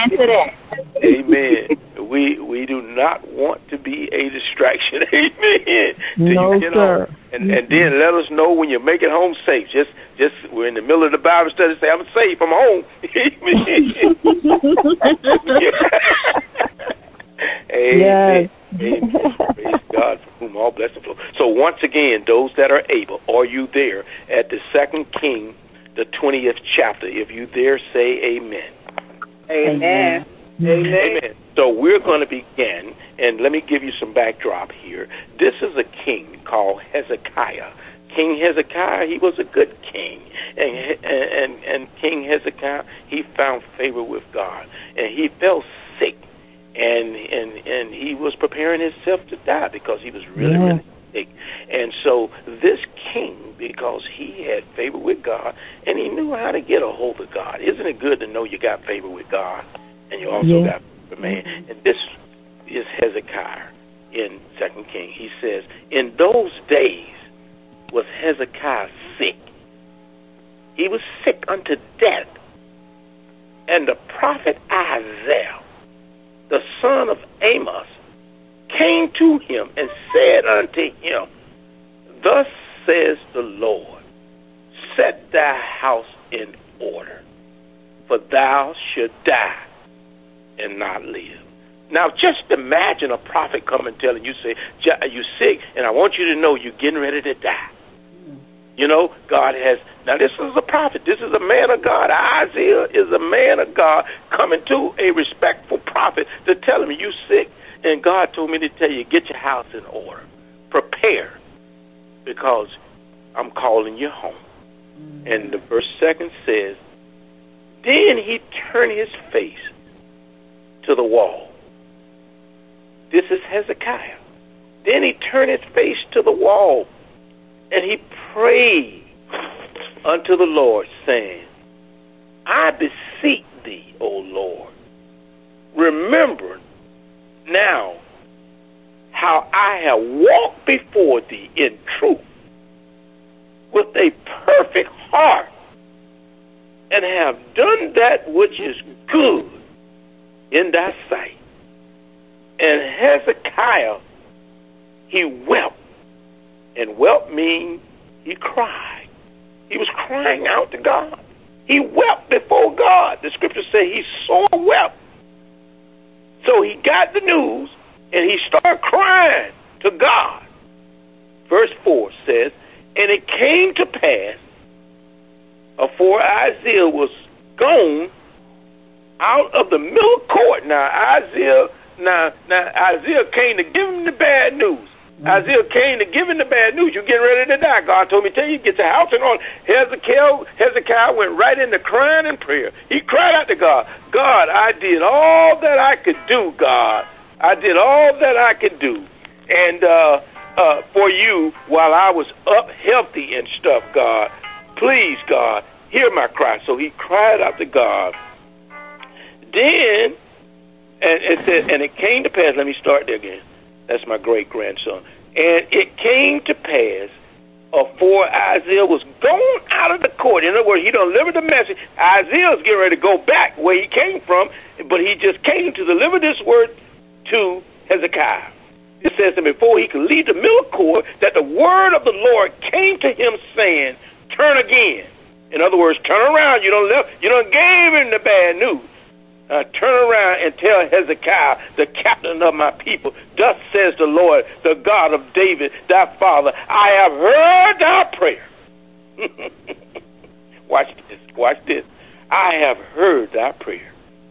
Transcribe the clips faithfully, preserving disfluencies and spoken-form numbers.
Amen to that. Amen. We we do not want to be a distraction. Amen. No, you get sir. home. And and then let us know when you make it home safe. Just just we're in the middle of the Bible study. Say I'm safe. I'm home. Amen. Yes. Amen. Praise God, for whom all blessings flow. So once again, those that are able, are you there at the Second King, the twentieth chapter? If you there, say amen. Amen. Amen. Amen. So we're going to begin, and let me give you some backdrop here. This is a king called Hezekiah. King Hezekiah, he was a good king, and and and King Hezekiah, he found favor with God, and he fell sick, and and and he was preparing himself to die because he was really yeah. really sick. And so this king, because he had favor with God, and he knew how to get a hold of God. Isn't it good to know you got favor with God, and you also yeah. got favor, man? And this is Hezekiah in Second King. He says, in those days was Hezekiah sick. He was sick unto death. And the prophet Isaiah, the son of Amos, came to him and said unto him, thus says the Lord, set thy house in order, for thou shalt die and not live. Now, just imagine a prophet coming and telling you, say, you're sick, and I want you to know you're getting ready to die. You know, God has, now this is a prophet. This is a man of God. Isaiah is a man of God coming to a respectful prophet to tell him you're sick. And God told me to tell you, get your house in order. Prepare, because I'm calling you home. Mm-hmm. And the verse second says, then he turned his face to the wall. This is Hezekiah. Then he turned his face to the wall, and he prayed unto the Lord, saying, I beseech thee, O Lord, remember now how I have walked before thee in truth with a perfect heart, and have done that which is good in thy sight. And Hezekiah, he wept. And wept means he cried. He was crying out to God. He wept before God. The scripture says he sore wept. So he got the news, and he started crying to God. Verse four says, and it came to pass, afore Isaiah was gone out of the middle court. Now Isaiah, now, now Isaiah came to give him the bad news. Mm-hmm. Isaiah came to give him the bad news. You're getting ready to die. God told me to tell you, get your house in order. Hezekiah, Hezekiah went right into crying and prayer. He cried out to God. God, I did all that I could do, God. I did all that I could do. And uh, uh, for you, while I was up healthy and stuff, God, please, God, hear my cry. So he cried out to God. Then, and it said, and it came to pass, let me start there again. That's my great-grandson. And it came to pass, afore Isaiah was gone out of the court. In other words, he delivered the message. Isaiah's getting ready to go back where he came from, but he just came to deliver this word to Hezekiah. It says that before he could leave the middle court, that the word of the Lord came to him saying, turn again. In other words, turn around. You don't left, you don't gave him the bad news. Uh, turn around and tell Hezekiah, the captain of my people, thus says the Lord, the God of David, thy father, I have heard thy prayer. Watch this, watch this. I have heard thy prayer.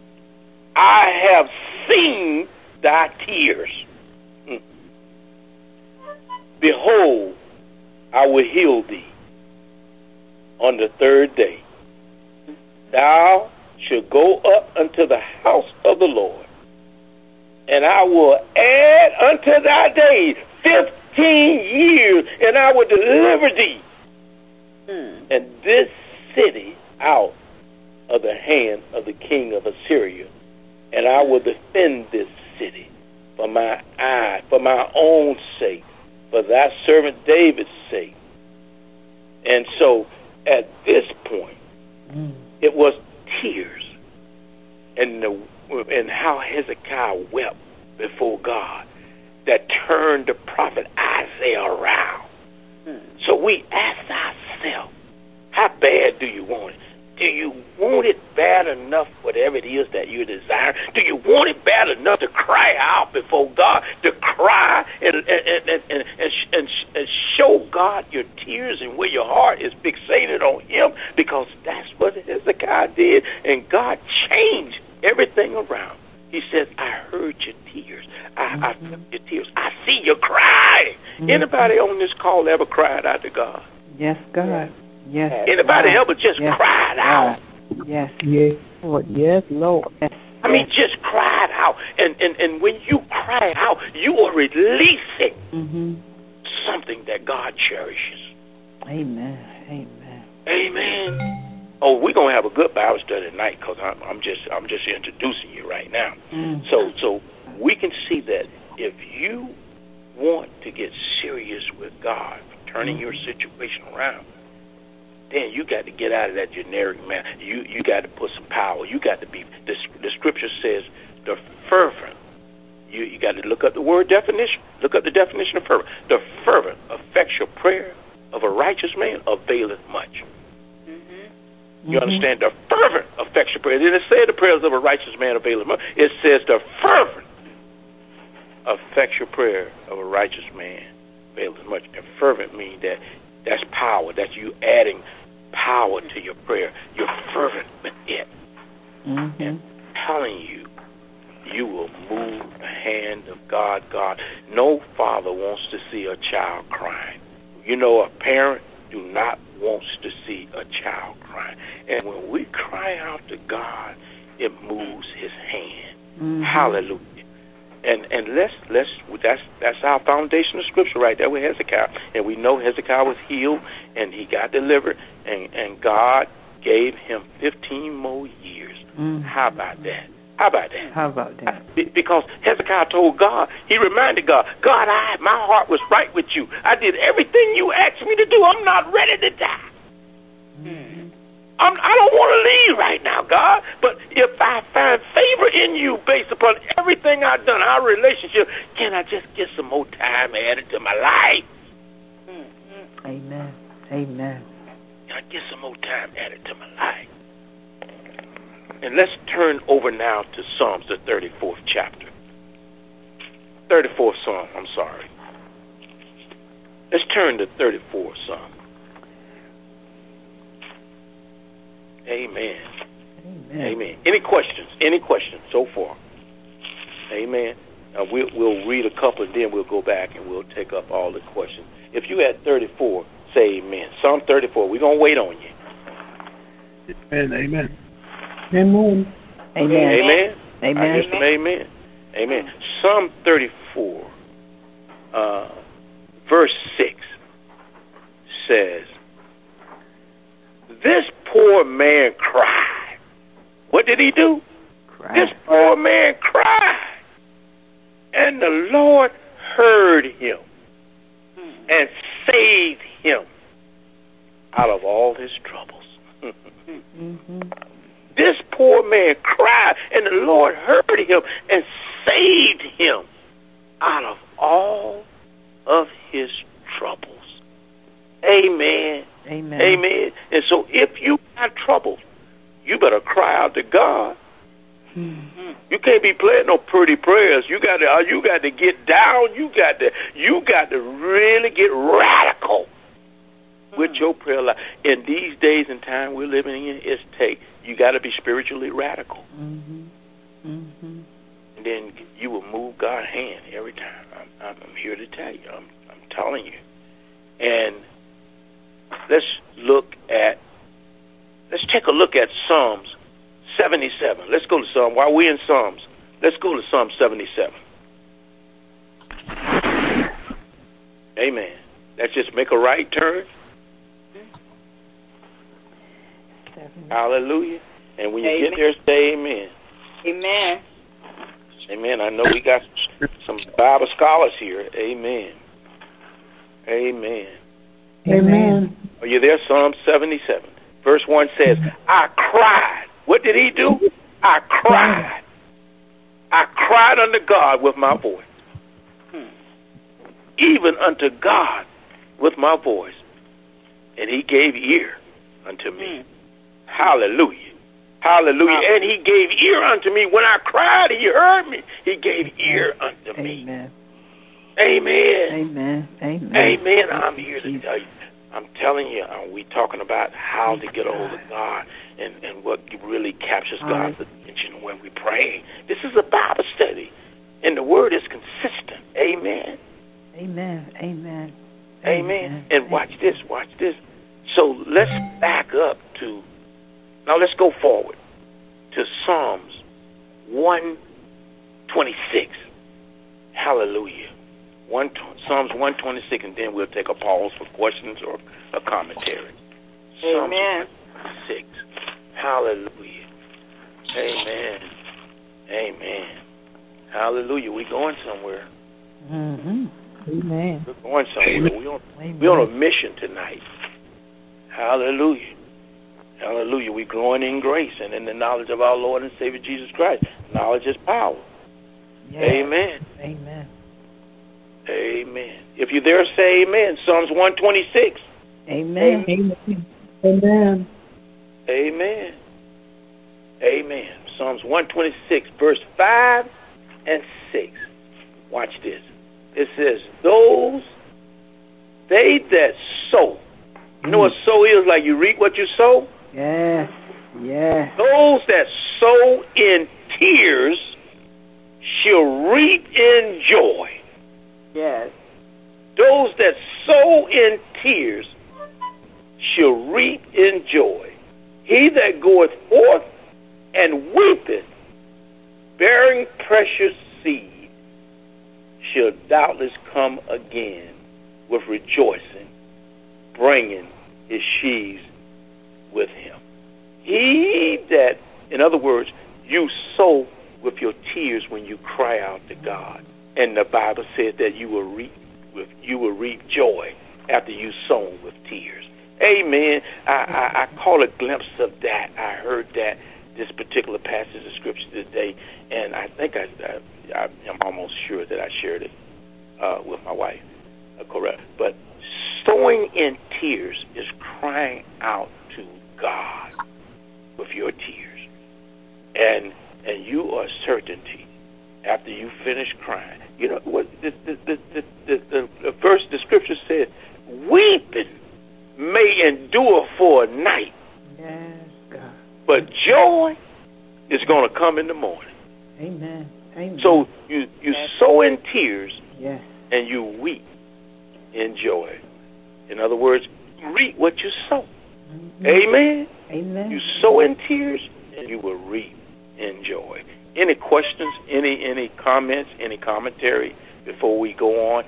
I have seen thy tears. Mm. Behold, I will heal thee on the third day. Thou shall go up unto the house of the Lord, and I will add unto thy days fifteen years, and I will deliver thee hmm. and this city out of the hand of the king of Assyria, and I will defend this city for my eye, for my own sake, for thy servant David's sake. And so at this point, hmm. it was tears. and the, and how Hezekiah wept before God that turned the prophet Isaiah around. Hmm. So we ask ourselves, how bad do you want it? Do you want it bad enough, whatever it is that you desire? Do you want it bad enough to cry out before God, to cry and and and and, and, and, and show God your tears and where your heart is fixated on Him? Because that's what Hezekiah did, and God changed everything around. He says, I heard your tears. I, mm-hmm. I felt your tears. I see you crying. Mm-hmm. Anybody on this call ever cried out to God? Yes, God. Yes. Anybody God. ever just yes, cried out? God. Yes. Yes, Lord. Yes, Lord. Yes. I mean, just cried out. And, and, and when you cry out, you are releasing mm-hmm. something that God cherishes. Amen. Amen. Amen. Oh, we're gonna have a good Bible study tonight because I'm, I'm just I'm just introducing you right now. Mm-hmm. So so we can see that if you want to get serious with God, turning mm-hmm. your situation around, then you got to get out of that generic man. You you got to put some power. You got to be. The, the scripture says the fervent. You you got to look up the word definition. Look up the definition of fervent. The fervent, effectual prayer of a righteous man availeth much. Mm-hmm. You mm-hmm. understand? The fervent, effectual prayer. It didn't say the prayers of a righteous man availeth much. It says the fervent, effectual prayer of a righteous man availeth much. And fervent means that that's power. That's you adding power to your prayer. You're fervent with it. Mm-hmm. And telling you, you will move the hand of God. God, no father wants to see a child crying. You know, a parent do not wants to see a child crying. And when we cry out to God, it moves His hand. Mm-hmm. Hallelujah. And and let's let's that's that's our foundational scripture right there with Hezekiah. And we know Hezekiah was healed and he got delivered, and, and God gave him fifteen more years. Mm-hmm. How about that? How about that? How about that? Because Hezekiah told God, he reminded God, God, I my heart was right with you. I did everything you asked me to do. I'm not ready to die. Mm-hmm. I'm, I don't want to leave right now, God, but if I find favor in you based upon everything I've done, our relationship, can I just get some more time added to my life? Mm-hmm. Amen. Amen. Can I get some more time added to my life? And let's turn over now to Psalms, the thirty-fourth chapter. thirty-fourth Psalm, I'm sorry. Let's turn to thirty-fourth Psalm. Amen. Amen. Amen. Any questions? Any questions so far? Amen. Uh, we'll, we'll read a couple and then we'll go back and we'll take up all the questions. If you at thirty-four, say amen. Psalm thirty-four, we're going to wait on you. Amen. Amen. Amen. Amen. Amen. Amen. I hear some amen. Amen. Psalm thirty-four, uh, verse six says, this poor man cried. What did he do? Cried. This poor man cried. And the Lord heard him and saved him out of all his troubles. Mm-hmm. This poor man cried, and the Lord heard him and saved him out of all of his troubles. Amen. Amen. Amen. And so if you got trouble, you better cry out to God. Mm-hmm. You can't be playing no pretty prayers. You got to you got to get down. You got to you got to really get radical mm-hmm. with your prayer life. In these days and time we're living in, it's take you got to be spiritually radical. Mm-hmm. Mm-hmm. And then you will move God's hand every time. I'm, I'm here to tell you. I'm, I'm telling you. And let's look at, let's take a look at Psalms seventy-seven. Let's go to Psalm, while we're in Psalms, let's go to Psalm seventy-seven. Amen. Let's just make a right turn. Seven. Hallelujah. And when you amen. Get there, say amen. Amen. Amen. I know we got some Bible scholars here. Amen. Amen. Amen. Are you there? Psalm seventy-seven. Verse one says, I cried. What did he do? I cried. I cried unto God with my voice. Hmm. Even unto God with my voice. And he gave ear unto me. Hmm. Hallelujah. Hallelujah. Wow. And he gave ear unto me. When I cried, he heard me. He gave ear unto me. Amen. Amen. Amen. Amen. Amen. I'm here to tell you. I'm telling you, uh, we talking about how to get a hold of God and, and what really captures God's attention when we pray. This is a Bible study, and the word is consistent. Amen. Amen. Amen. Amen. Amen. And watch this. Watch this. So let's back up to, now let's go forward to Psalms one twenty-six. Hallelujah. One, Psalms one twenty-six, and then we'll take a pause for questions or a commentary. Psalms Amen. one twenty-six. Hallelujah. Amen. Amen. Hallelujah. We're going somewhere. Mm-hmm. Amen. We're going somewhere. We're on, we're on a mission tonight. Hallelujah. Hallelujah. We're growing in grace and in the knowledge of our Lord and Savior Jesus Christ. Knowledge is power. Yes. Amen. Amen. Amen. If you're there, say amen. Psalms one twenty-six. Amen. Amen. Amen. Amen. Amen. Psalms one twenty-six, verse five and six. Watch this. It says, those, they that sow. You know what sow is? Like you reap what you sow? Yes. Yes. Those that sow in tears shall reap in joy. Yes. Those that sow in tears shall reap in joy. He that goeth forth and weepeth, bearing precious seed, shall doubtless come again with rejoicing, bringing his sheaves with him. He that, in other words, you sow with your tears when you cry out to God. And the Bible said that you will reap with you will reap joy after you sown with tears. Amen. I, I, I caught a glimpse of that. I heard that this particular passage of scripture today, and I think I, I I'm almost sure that I shared it uh, with my wife. Uh, correct. But sowing in tears is crying out to God with your tears, and and you are certainty after you finish crying. You know what the the the the, the, the verse, the scripture said, weeping may endure for a night. Yes, God. But joy is going to come in the morning. Amen. Amen. So you, you yes. sow in tears, yes, and you weep in joy. In other words, you reap what you sow. Mm-hmm. Amen. Amen. You sow in tears, and you will reap in joy. Any questions? Any any comments? Any commentary before we go on?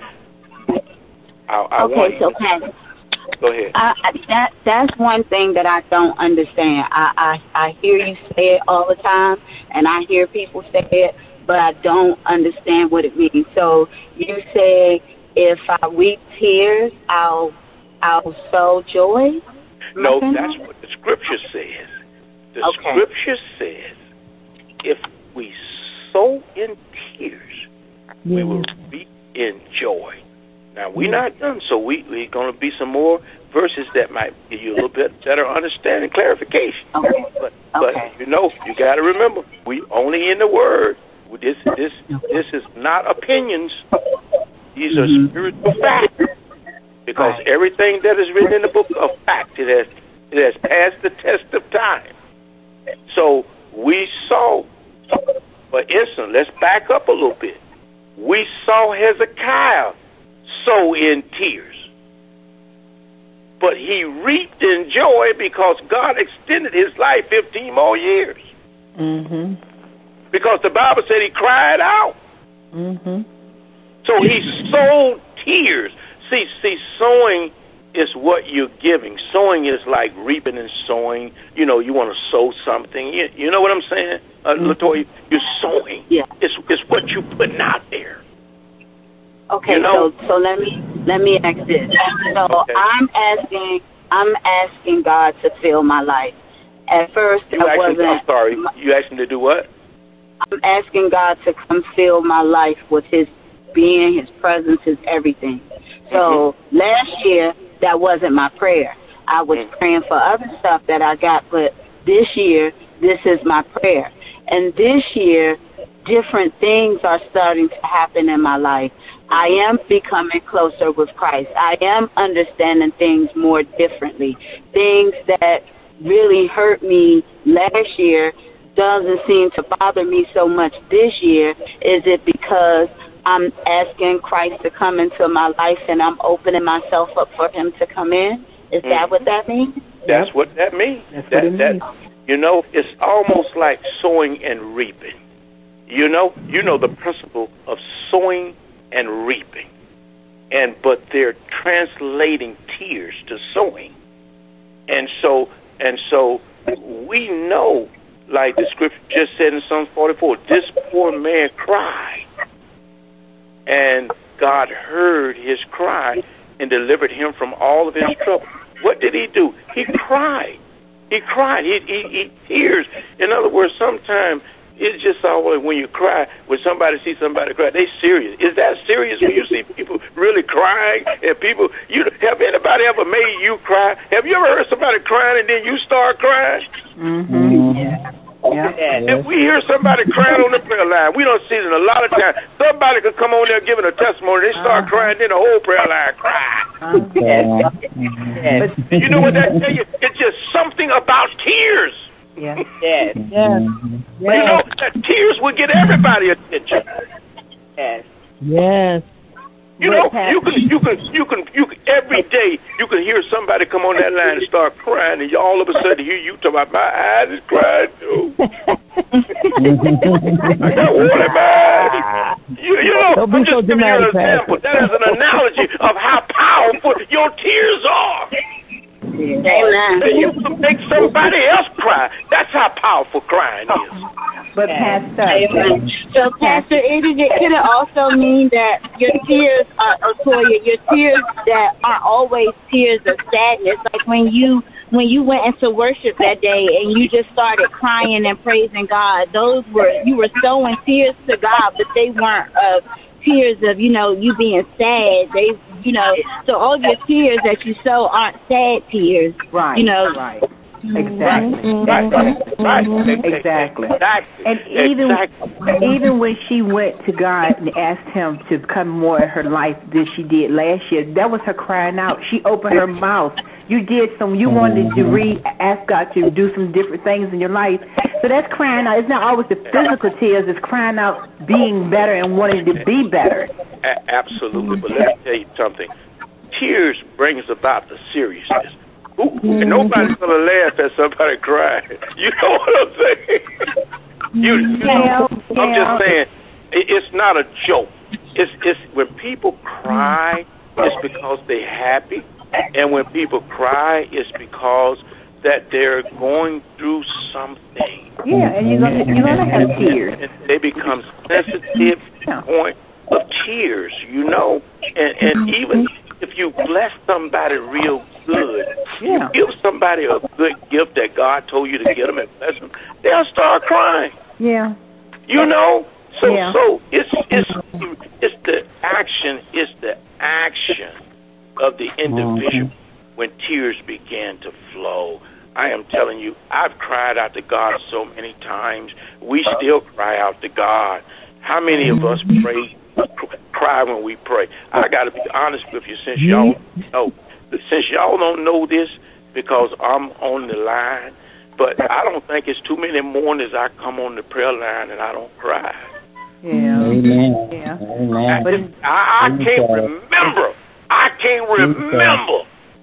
I, I okay, want so you to, go ahead. I, that that's one thing that I don't understand. I, I I hear you say it all the time, and I hear people say it, but I don't understand what it means. So you say, if I weep tears, I'll I'll sow joy? No, that's what the scripture says. The okay. scripture says, if we sow in tears, mm-hmm. we will reap in joy. Now, we're not done, so we, we're going to be some more verses that might give you a little bit better understanding, clarification. Okay. But, but okay. you know, you got to remember, we only in the Word. This this this is not opinions. These are mm-hmm. spiritual facts. Because right. everything that is written in the book of facts, it has it has passed the test of time. So we saw, for instance, let's back up a little bit. We saw Hezekiah sow in tears. But he reaped in joy because God extended his life fifteen more years. Mm-hmm. Because the Bible said he cried out. Mm-hmm. So he sowed tears. See, see, sowing is what you're giving. Sowing is like reaping and sowing. You know, you want to sow something. You, you know what I'm saying, uh, mm-hmm. Latoya? You're sowing. Yeah. It's it's what you're putting out there. Okay, you know? so so let me let me ask this. So okay. I'm asking I'm asking God to fill my life, At first, You I asking, wasn't. I'm sorry. You asked him to do what? I'm asking God to come fill my life with His being, His presence, His everything. So mm-hmm. last year, that wasn't my prayer. I was mm-hmm. praying for other stuff that I got, but this year, this is my prayer. And this year, different things are starting to happen in my life. I am becoming closer with Christ. I am understanding things more differently. Things that really hurt me last year doesn't seem to bother me so much this year. Is it because I'm asking Christ to come into my life and I'm opening myself up for Him to come in? Is mm. that what that means? That's what that means. That's that, what it that, means. You know, it's almost like sowing and reaping. You know, you know the principle of sowing and reaping, and but they're translating tears to sowing, and so and so we know, like the scripture just said in Psalm forty-four, this poor man cried, and God heard his cry and delivered him from all of his trouble. What did he do? He cried. He cried. He, he, he tears. In other words, sometimes it's just always when you cry, when somebody sees somebody cry, they serious. Is that serious when you see people really crying? And people, you have anybody ever made you cry? Have you ever heard somebody crying and then you start crying? Mm-hmm. Yeah. Yeah. If we hear somebody crying on the prayer line, we don't see it a lot of times. Somebody could come on there giving a testimony, they start uh-huh. crying, then the whole prayer line cry. Uh-huh. Yes. Yes. But you know what that tell you? It's just something about tears. Yeah. Yes. Yes. You know that tears will get everybody attention. Yes. Yes. You know, you can, you can, you can, you can, every day you can hear somebody come on that line and start crying, and you, all of a sudden hear you talk about my eyes is crying too. I got water in my eyes. You, you know, I'm just so giving you an example. That is an analogy of how powerful your tears are. Amen. You can make somebody else cry. That's how powerful crying is. But Pastor, Amen. So Pastor, it, it could it also mean that your tears are, or Toya, your tears that are always tears of sadness, like when you when you went into worship that day and you just started crying and praising God. Those were you were sowing tears to God, but they weren't of tears of you know you being sad. They you know so all your tears that you sow aren't sad tears. Right. You know. Right. Exactly. Right, right, right. Exactly. Exactly. And even exactly. even when she went to God and asked Him to come more in her life than she did last year, that was her crying out. She opened her mouth. You did some. You wanted to read, ask God to do some different things in your life. So that's crying out. It's not always the physical tears. It's crying out, being better and wanting to be better. A- absolutely. But let me tell you something. Tears brings about the seriousness. Ooh, and nobody's gonna laugh at somebody crying. You know what I'm saying? You, you know, yeah, I'm yeah. just saying, it, it's not a joke. It's it's when people cry, it's because they're happy, and when people cry, it's because that they're going through something. Yeah, and you're gonna you're gonna have tears. And, and they become sensitive to the point of tears. You know, and and even if you bless somebody real good, yeah. you give somebody a good gift that God told you to give them and bless them, they'll start crying. Yeah. You know? So yeah. so it's it's it's the action, it's the action of the individual when tears begin to flow. I am telling you, I've cried out to God so many times. We still cry out to God. How many of us pray cry when we pray? I got to be honest with you, since y'all know, since y'all don't know this, because I'm on the line, but I don't think it's too many mornings I come on the prayer line and I don't cry. Yeah. Amen. Yeah. Amen. But I, I can't remember. I can't remember.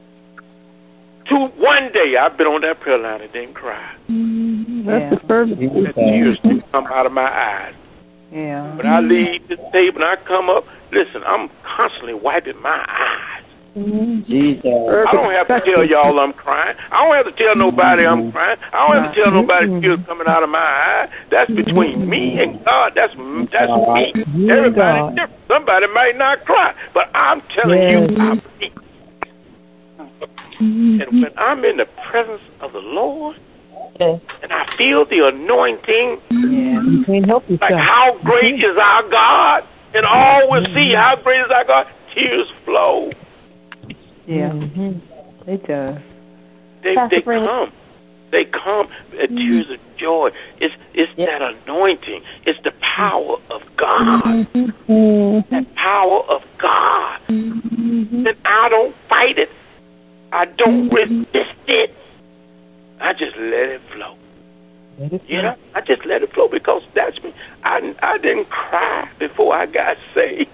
Two one day I've been on that prayer line and didn't cry. Mm-hmm. That's yeah. the first. The tears do come out of my eyes. Yeah. When I leave the table and I come up, listen, I'm constantly wiping my eyes. Jesus. I don't have to tell y'all I'm crying. I don't have to tell nobody I'm crying. I don't have to tell nobody tears coming out of my eyes. That's between me and God. That's that's me. Everybody different. Somebody might not cry, but I'm telling you, I'm me. And when I'm in the presence of the Lord, Yes. And I feel the anointing. Yeah. You can't help yourself. Like how great is our God? And all will see how great is our God. Tears flow. Yeah. Mm-hmm. It does. They they come. They come at mm-hmm. tears of joy. It's it's yep. that anointing. It's the power of God. Mm-hmm. That power of God. Mm-hmm. And I don't fight it. I don't mm-hmm. resist it. I just let it flow. Let it flow. You know, I just let it flow because that's me. I I didn't cry before I got saved.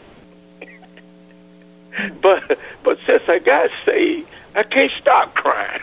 but but since I got saved, I can't stop crying.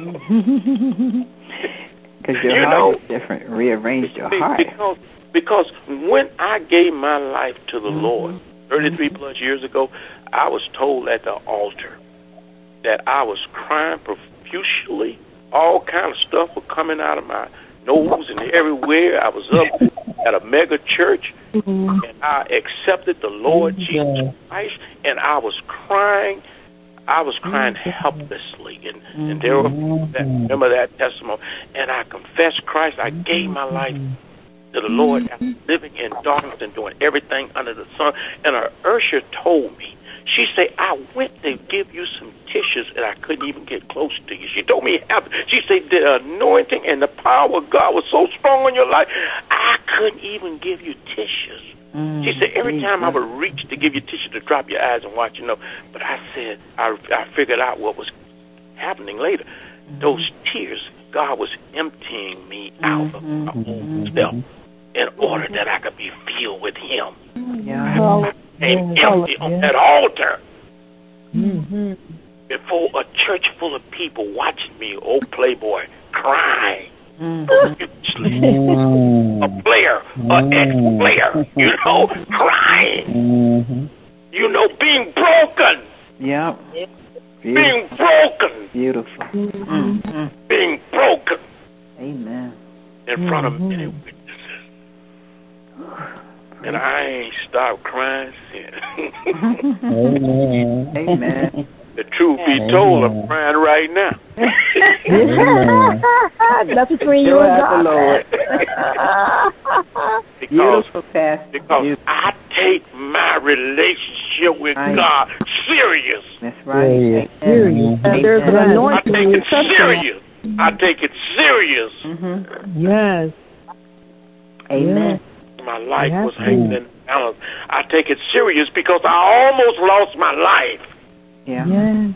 Because your you heart know, is different. Rearranged your heart. Because, because when I gave my life to the mm-hmm. Lord thirty-three mm-hmm. plus years ago, I was told at the altar that I was crying profusely. All kind of stuff was coming out of my nose and everywhere. I was up at a mega church, mm-hmm. and I accepted the Lord mm-hmm. Jesus Christ, and I was crying. I was crying helplessly, and, mm-hmm. and there were that, remember that testimony. And I confessed Christ. I gave my life to the Lord after living in darkness and doing everything under the sun. And our usher told me, she said, I went to give you some tissues, and I couldn't even get close to you. She told me, she said, the anointing and the power of God was so strong in your life, I couldn't even give you tissues. Mm, she said, every time I would reach to give you tissue to drop your eyes and watch you know. But I said, I, I figured out what was happening later. Mm-hmm. Those tears, God was emptying me out of my own self in order that I could be filled with Him. Yeah. I became empty on that altar mm-hmm. before a church full of people watching me, old playboy, crying. Mm-hmm. a player, an ex-player, you know, crying, mm-hmm. you know, being broken. Yeah. Being broken. Beautiful. Mm-hmm. Being broken. Amen. In mm-hmm. front of many witnesses. And I ain't stopped crying since. Amen. Amen. The truth be told, I'm crying right now. That's between you and God. Lord. because Beautiful, Pastor. because Beautiful. I take my relationship with right. God serious. That's right. Yeah. Serious. And there's an anointing. I take it serious. I take it serious. Mm-hmm. Yes. Amen. My life yes. was hanging in balance. I take it serious because I almost lost my life. Yeah. yeah.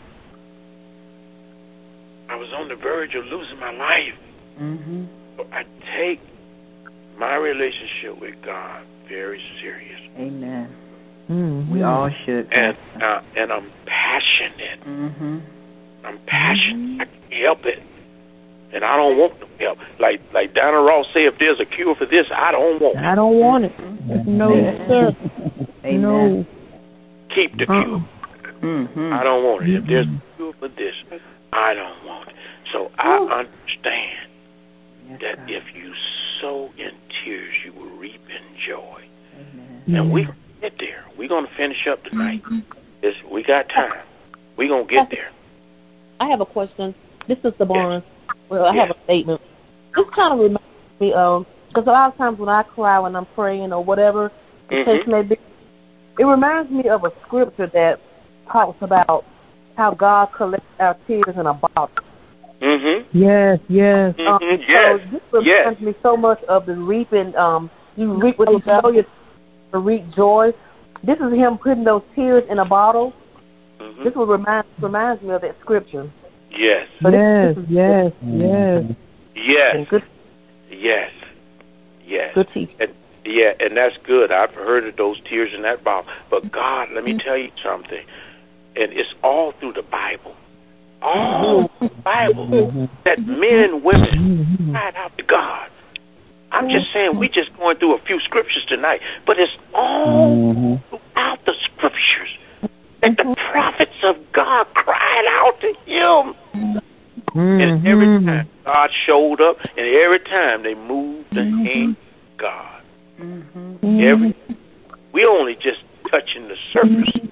I was on the verge of losing my life. Mm-hmm. So I take my relationship with God very serious. Amen. Mm-hmm. We all should. And uh, and I'm passionate. Mm-hmm. I'm passionate. I can't help it. And I don't want no help. Like like Donna Ross said, if there's a cure for this, I don't want it. I don't want it. Mm-hmm. No, sir. Amen. No. Keep the cure. Uh-uh. Mm-hmm. I don't want it. If there's a cure for this, I don't want it. So I understand yes, that God. If you sow in tears, you will reap in joy. Amen. And we get there. We're going to finish up tonight. It's, we got time. We're going to get there. I have a question. This is the Barnes. Yes. Well, I yes. have a statement. This kind of reminds me of, because a lot of times when I cry when I'm praying or whatever the mm-hmm. case may be, it reminds me of a scripture that talks about how God collects our tears in a bottle. Mm-hmm. Yes, yes. Mm-hmm. Um, yes. So this reminds yes. me so much of the reaping. Um, you reap what you sow, you reap joy. This is Him putting those tears in a bottle. Mm-hmm. This will remind reminds me of that scripture. Yes. So yes, this, this yes, yes, yes, good, yes, yes. Good teaching. And, yeah, and that's good. I've heard of those tears in that bottle. But God, let me tell you something. And it's all through the Bible. All through the Bible that men and women cried out to God. I'm just saying, we're just going through a few scriptures tonight, but it's all throughout the scriptures that the prophets of God cried out to Him. And every time God showed up, and every time they moved the hand of God. Every, we only just touching the surface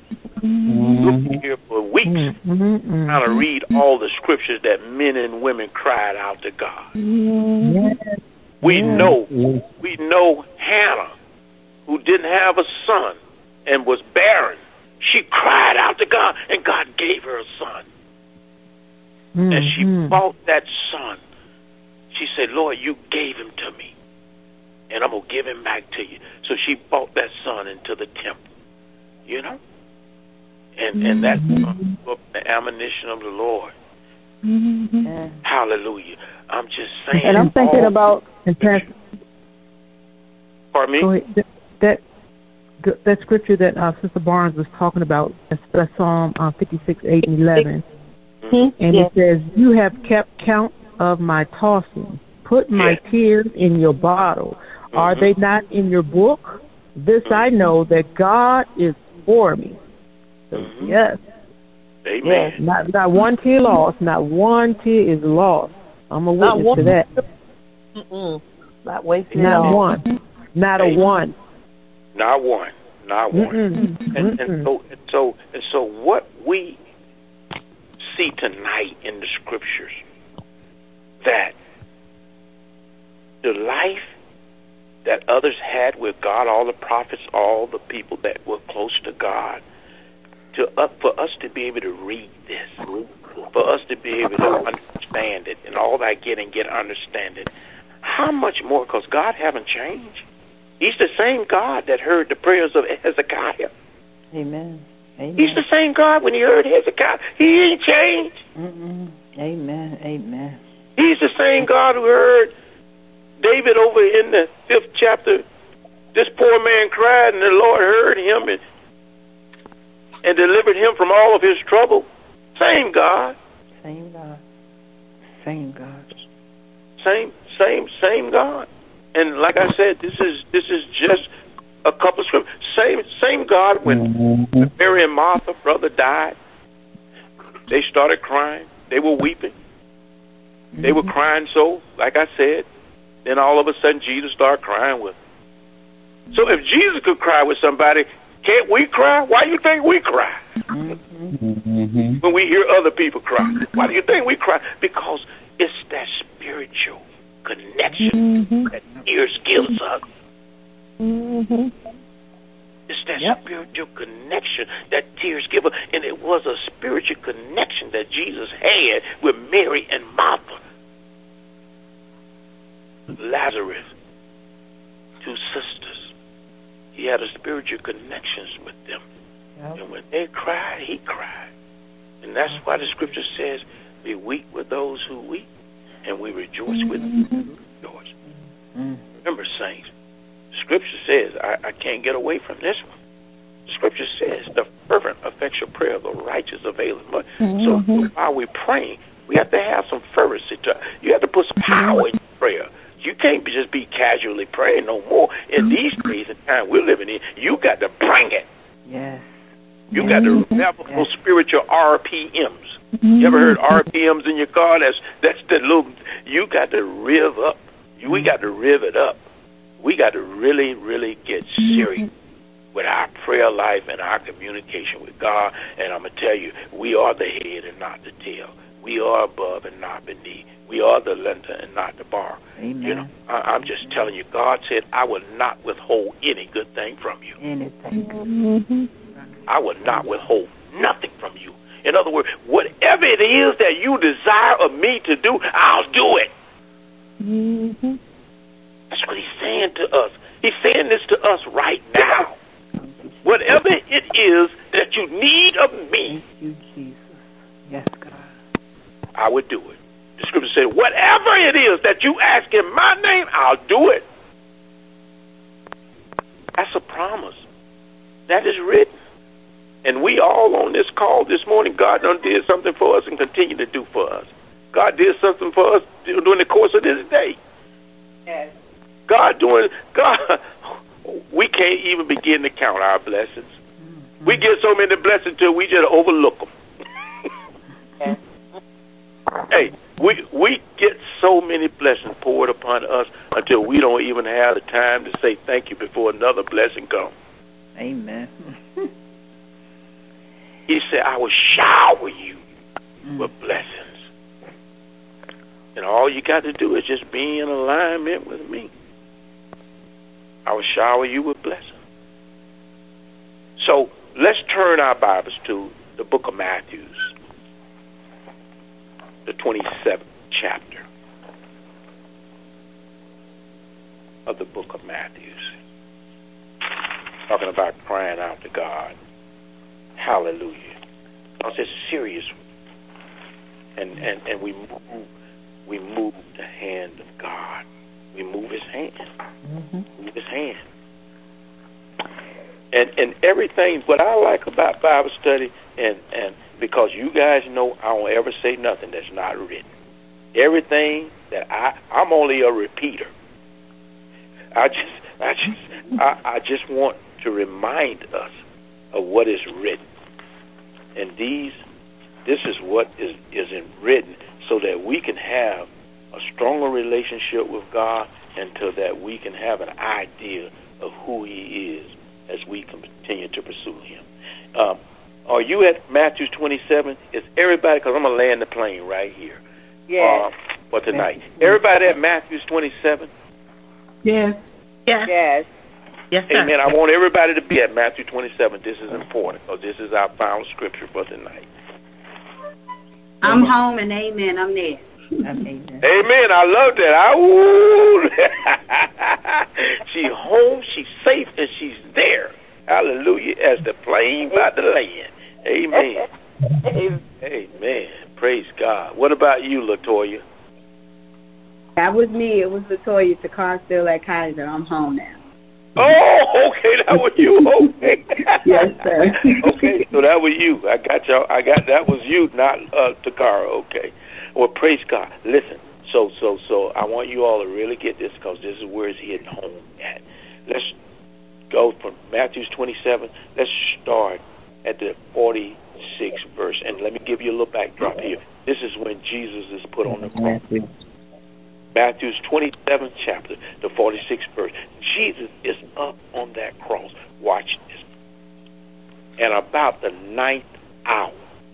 Look here for weeks, Mm-hmm. trying to read all the scriptures that men and women cried out to God. Yes. We Yes. know, Yes. we know Hannah, who didn't have a son and was barren. She cried out to God, and God gave her a son. Mm-hmm. And she bought that son. She said, Lord, you gave him to me, and I'm going to give him back to you. So she bought that son into the temple, you know? And and that's Mm-hmm. the admonition of the Lord. Mm-hmm. Hallelujah. I'm just saying. And I'm thinking all, about And Pastor, Pardon me? go ahead. That, that that scripture that uh, Sister Barnes was talking about, that's, that's Psalm uh, fifty-six, eight, and eleven. Mm-hmm. And Yes. it says, you have kept count of my tossing. Put my Yes. tears in your bottle. Mm-hmm. Are they not in your book? This Mm-hmm. I know, that God is for me. So, Mm-hmm. yes. Amen. Yes. Not not one tear lost. Not one tear is lost. I'm a Not witness one. to that. Mm-mm. Not wasting Not it all. one. Not a Amen. one. Not one. Not one. Mm-mm. And, and Mm-mm. so and so and so what we see tonight in the scriptures, that the life that others had with God, all the prophets, all the people that were close to God, to uh, for us to be able to read this, for us to be able to understand it, and all that get and get understanding, how much more? Because God haven't changed. He's the same God that heard the prayers of Hezekiah. Amen. Amen. He's the same God when he heard Hezekiah. He ain't changed. Mm-mm. Amen. Amen. He's the same God who heard David over in the fifth chapter. This poor man cried, and the Lord heard him and, and delivered him from all of his trouble. Same God. Same God. Same God. Same, same, same God. And like I said, this is this is just a couple of scriptures. Same, same God when, Mm-hmm. when Mary and Martha, brother, died. They started crying. They were weeping. Mm-hmm. They were crying. So, like I said, then all of a sudden Jesus started crying with them. So if Jesus could cry with somebody, can't we cry? Why do you think we cry? Mm-hmm. When we hear other people cry, why do you think we cry? Because it's that spiritual connection Mm-hmm. that tears gives us. Mm-hmm. It's that Yep. spiritual connection that tears give us. And it was a spiritual connection that Jesus had with Mary and Martha. Lazarus, two sisters. He had a spiritual connections with them. Yep. And when they cried, he cried. And that's why the scripture says, we weep with those who weep, and we rejoice with those who rejoice. Mm. Remember, saints, the scripture says, I, I can't get away from this one. The scripture says, the fervent, effectual prayer of the righteous availeth much. Mm-hmm. So while we're praying, we have to have some fervency. To, you have to put some power in your prayer. You can't just be casually praying no more. In these days and time we're living in, you got to bring it. Yes. You got to have those spiritual R P Ms. You ever heard R P Ms in your car? That's that's the little. You got to rev up. You, we got to rev it up. We got to really, really get serious with our prayer life and our communication with God. And I'm gonna tell you, we are the head and not the tail. We are above and not beneath. We are the lender and not the borrower. Amen. You know, I, I'm just telling you, God said, I will not withhold any good thing from you. Anything. Mm-hmm. I will not withhold nothing from you. In other words, whatever it is that you desire of me to do, I'll do it. Mm-hmm. That's what he's saying to us. He's saying this to us right now. Whatever it is that you need of me, Thank you, Jesus. Yes, God. I would do it. The scripture said, whatever it is that you ask in my name, I'll do it. That's a promise. That is written. And we all on this call this morning, God done did something for us and continue to do for us. God did something for us during the course of this day. Yes. God doing, God, we can't even begin to count our blessings. Mm-hmm. We get so many blessings till we just overlook them. Yes. Hey, we we get so many blessings poured upon us until we don't even have the time to say thank you before another blessing comes. Amen. He said, I will shower you mm. with blessings. And all you got to do is just be in alignment with me. I will shower you with blessings. So let's turn our Bibles to the book of Matthew, the twenty-seventh chapter of the book of Matthew. Talking about crying out to God. Hallelujah. Because it's serious. And, and, and we move we move the hand of God. We move his hand. Mm-hmm. Move his hand. And and everything, what I like about Bible study, and, and because you guys know I don't ever say nothing that's not written. Everything that I, I'm only a repeater. I just, I just, I, I just want to remind us of what is written. And these, this is what is, is written so that we can have a stronger relationship with God and so that we can have an idea of who he is as we continue to pursue him. Um, are you at Matthew twenty-seven? Is everybody, because I'm going to land the plane right here yes. uh, for tonight. Everybody at Matthew twenty-seven? Yes. Yes. Yes. Yes, sir. Amen. I want everybody to be at Matthew twenty-seven. This is important because this is our final scripture for tonight. I'm home and amen. I'm there. Amen. Amen. I love that. I, ooh. She's home, she's safe, and she's there. Hallelujah. As the plane about to land. Amen. Amen. Amen. Praise God. What about you, LaToya? That was me. It was LaToya. The car still at Kaiser. I'm home now. Oh, okay, that was you. Okay. Yes, sir. Okay, so that was you. I got y'all. I got that was you, not uh, Takara. Okay. Well, praise God. Listen. So, so, so, I want you all to really get this because this is where it's hitting home at. Let's go from Matthew twenty-seven. Let's start at the forty-sixth verse, and let me give you a little backdrop here. This is when Jesus is put on the cross. Matthew's twenty-seventh chapter, the forty-sixth verse. Jesus is up on that cross. Watch this. And about the ninth hour,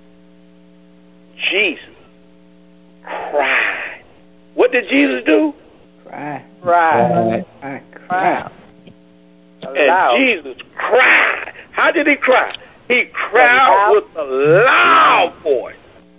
Jesus cried. What did Jesus do? Cry. Cry. Cry. Cry. And Jesus cried. How did he cry? He cried with a loud voice,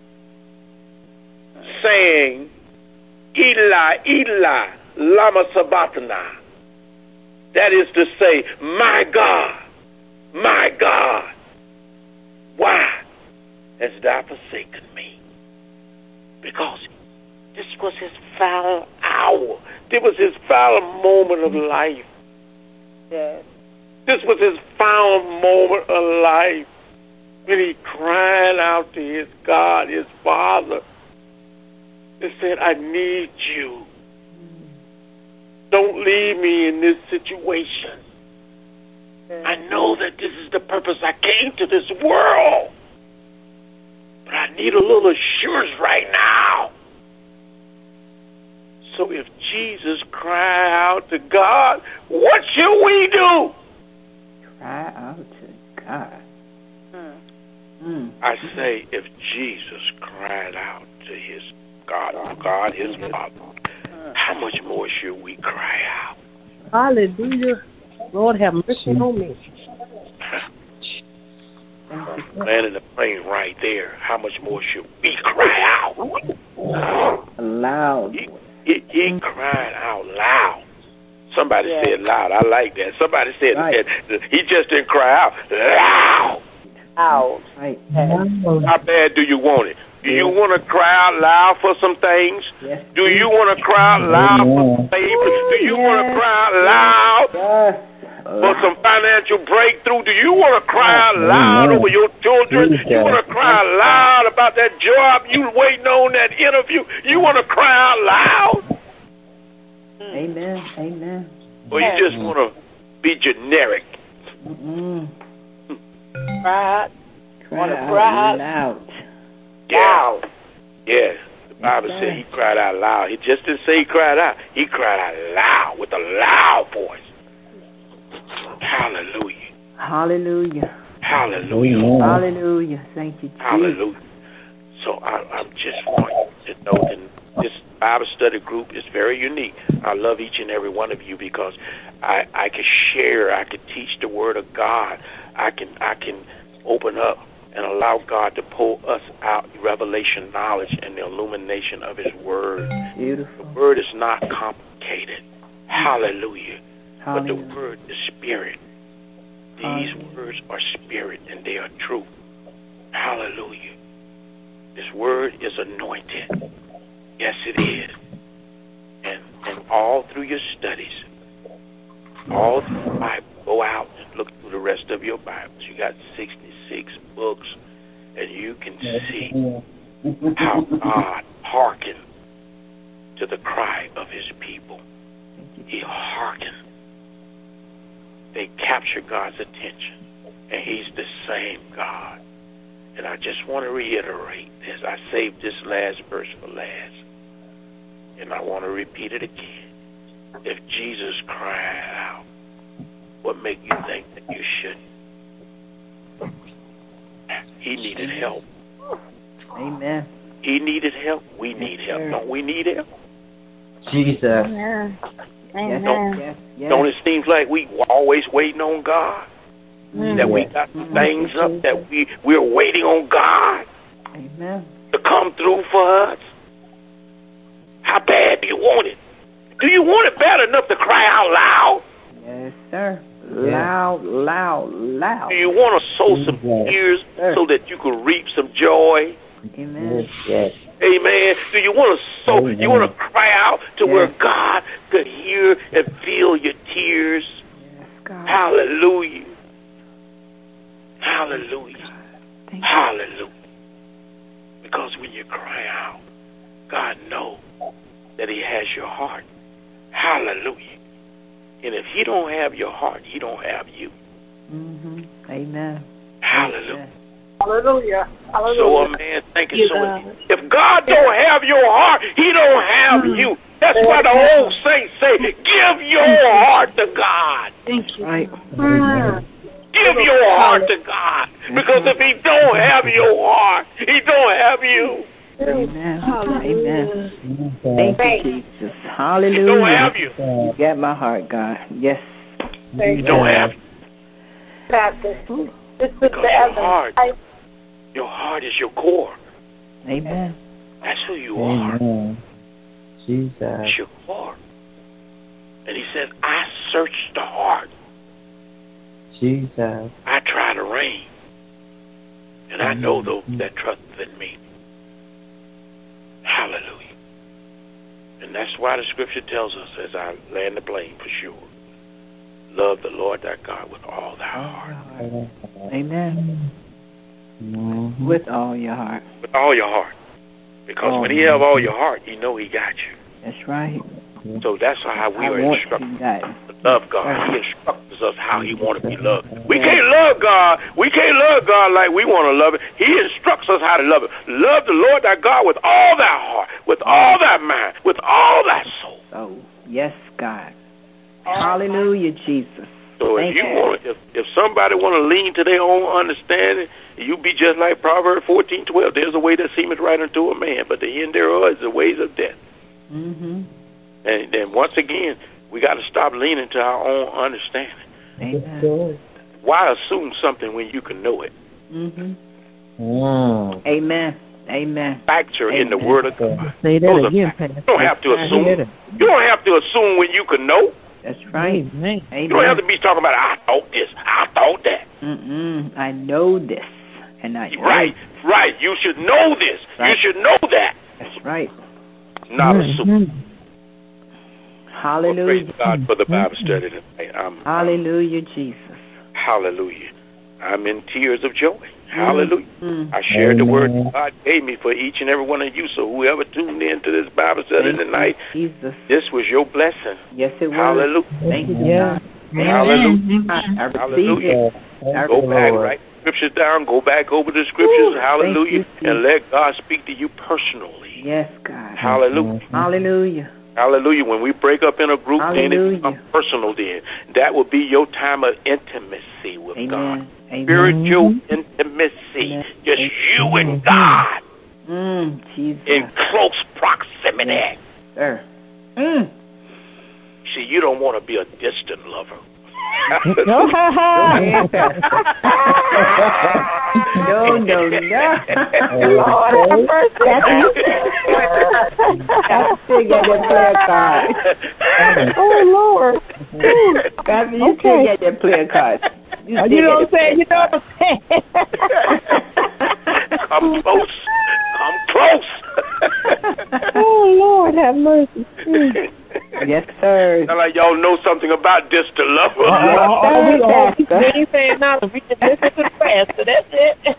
saying, Eli, Eli, lama sabachthani. That is to say, my God, my God, why hast thou forsaken me? Because this was his final hour. This was his final moment of life. Yes. This was his final moment of life when he cried out to his God, his Father, and said, I need you. Don't leave me in this situation. I know that this is the purpose I came to this world, but I need a little assurance right now. So if Jesus cried out to God, what should we do? Cry out to God. Hmm. Hmm. I say if Jesus cried out to his God, God, his Father, how much more should we cry out? Hallelujah. Lord, have mercy on me. Landing the plane right there. How much more should we cry out? Loud. He, he, he cried out loud. Somebody yeah. said loud. I like that. Somebody said right. that. He just didn't cry out. Loud. Out. Right. How bad do you want it? Do you want to cry out loud for some things? Yes. Do you want to cry out loud for some favors? Do you yes. want to cry out loud yes. for some financial breakthrough? Do you want to cry out loud over your children? You want to cry out loud about that job you waiting on, that interview? You want to cry out loud? Amen. Amen. Or you just want to be generic? Mm-mm. Cry out. Want to cry out loud. Yeah. Yeah. The Bible okay. said he cried out loud. He just didn't say he cried out. He cried out loud with a loud voice. Hallelujah. Hallelujah. Hallelujah. Hallelujah. Thank you, Jesus. Hallelujah. So I, I just want you to know that this Bible study group is very unique. I love each and every one of you because I, I can share, I can teach the Word of God. I can I can open up and allow God to pull us out revelation knowledge and the illumination of His Word. Beautiful. The Word is not complicated. Hallelujah. Hallelujah. But the Word is spirit. These Hallelujah. words are spirit and they are truth. Hallelujah. This Word is anointed. Yes, it is. And and all through your studies, all through the Bible, go out and look through the rest of your Bibles. You got sixty-six books, and you can see how God hearkened to the cry of His people. He hearkened. They capture God's attention, and He's the same God. And I just want to reiterate this. I saved this last verse for last, and I want to repeat it again. If Jesus cried out, what make you think that you shouldn't? He needed help. Amen. He needed help. We need Yes, help. sir. Don't we need help? Jesus. Amen. Yes, Amen. yes, yes. Don't it seem like we always waiting on God? Mm. That we got some things up that we, we're waiting on God Amen. to come through for us? How bad do you want it? Do you want it bad enough to cry out loud? Yes, sir. Loud, loud, loud. Do you want to sow some Yes. tears Sir. so that you can reap some joy? Amen. Yes. Amen. Do you want to sow? Amen. You want to cry out to Yes. where God could hear and feel your tears? Yes, God. Hallelujah. Hallelujah. Thank you. Hallelujah. Because when you cry out, God knows that He has your heart. Hallelujah. And if He don't have your heart, He don't have you. Mm-hmm. Amen. Hallelujah. Hallelujah. Hallelujah. So, uh, man, thank you You so much. God. If God don't have your heart, He don't have you. That's why the old saints say, give your heart to God. Thank you. Right. Mm. Give your heart to God. Because if He don't have your heart, He don't have you. Amen. Hallelujah. Amen. Thank you, Jesus. He don't Hallelujah. have you. You got my heart, God. Yes. Thank He don't have you. Baptist. This is Because the your evidence. heart, I- your heart is your core. Amen. That's who you are. Amen. Jesus. It's your core. And He said, I search the heart. Jesus. I try to reign. And I know those that trust in me. Hallelujah. And that's why the scripture tells us, as I land the plane for sure, love the Lord thy God with all thy heart. Amen. Mm-hmm. With all your heart. With all your heart. Because Oh, when He have all your heart, you know He got you. That's right. So that's how we I are want instructed to God. to love God. He instructs us how He wants to be loved. We can't love God. We can't love God like we want to love Him. He instructs us how to love Him. Love the Lord thy God with all thy heart, with all thy mind, with all thy soul. Oh, yes, God. Hallelujah, Jesus. So if Thank you you. want, if if somebody want to lean to their own understanding, you be just like Proverbs fourteen twelve. There's a way that seemeth right unto a man, but the end thereof is the ways of death. Mm-hmm. And then once again, we got to stop leaning to our own understanding. Amen. Why assume something when you can know it? Mm-hmm. Mm. Amen. Amen. Facts are in the Amen. Word of God. Say that Those are again, facts. Pastor. You don't have to I assume. hear that. You don't have to assume when you can know. That's right. Amen. Amen. You don't have to be talking about, I thought this, I thought that. Mm-mm. I know this, and I know Right, right. You should know this. You Right. should know that. That's right. Not assume. Mhm. Well, Hallelujah. praise God for the Bible study tonight. I'm, Hallelujah, Jesus. hallelujah. I'm in tears of joy. Hallelujah. Mm. I shared the word Amen. God gave me for each and every one of you. So whoever tuned in to this Bible study Thank you, tonight, Jesus. this was your blessing. Yes, it was. Hallelujah. Thank you, Yeah. God. Hallelujah. I, I receive Hallelujah. it. I Go receive back, Lord. write scriptures down, go back over the scriptures, Woo, hallelujah, thank you, and let God speak to you personally. Yes, God. Hallelujah. Hallelujah. Hallelujah. When we break up in a group, Hallelujah. then it becomes personal then. That will be your time of intimacy with Amen. God. Amen. Spiritual Mm-hmm. intimacy. Amen. Just you and God Mm, Jesus. in close proximity. Yes, sir. Mm. See, you don't want to be a distant lover. No, no, no, no. Lord have mercy. Pastor still got that player card. Oh, Lord. Pastor, you Okay. still got that player card. You, You still know got what I'm saying? You know that what I'm saying? Come close. Come close. Oh, Lord have mercy. Mm. Yes, sir. Sound like y'all know something about distant love. Oh, oh, we, oh, we, Pastor. we ain't saying nothing. We just listen to the pastor. That's it.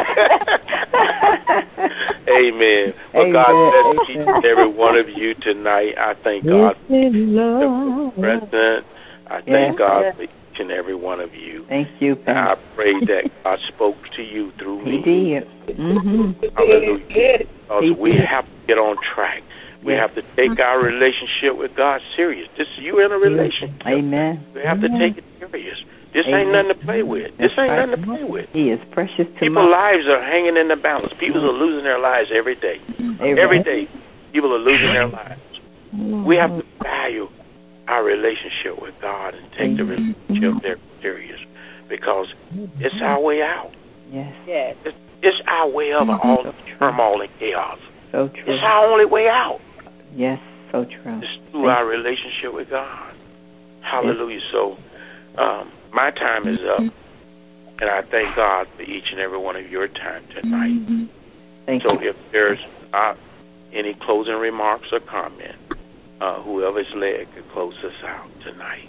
Amen. Well, Amen. God bless each Amen. and every one of you tonight. I thank God for the present. I thank Yes. God for each and every one of you. Thank you, And I Pastor. pray that God spoke to you through He me. did. Mm-hmm. Hallelujah. Because He we did. have to get on track. We Yes. have to take our relationship with God serious. This you in a relationship. Amen. We have to take it serious. This ain't Amen. nothing to play with. This That's ain't right. nothing to play with. He is precious to People's my lives are hanging in the balance. People are losing their lives every day. every, Every day, people are losing their lives. We have to value our relationship with God and take the relationship there serious because it's our way out. Yes. Yes. It's, it's our way out of all the turmoil and chaos. So true. It's our only way out. Yes, so true. It's through our relationship with God. Hallelujah. So um, my time is up, and I thank God for each and every one of your time tonight. Thank So you. if there's not any closing remarks or comment, uh, whoever's led could close us out tonight.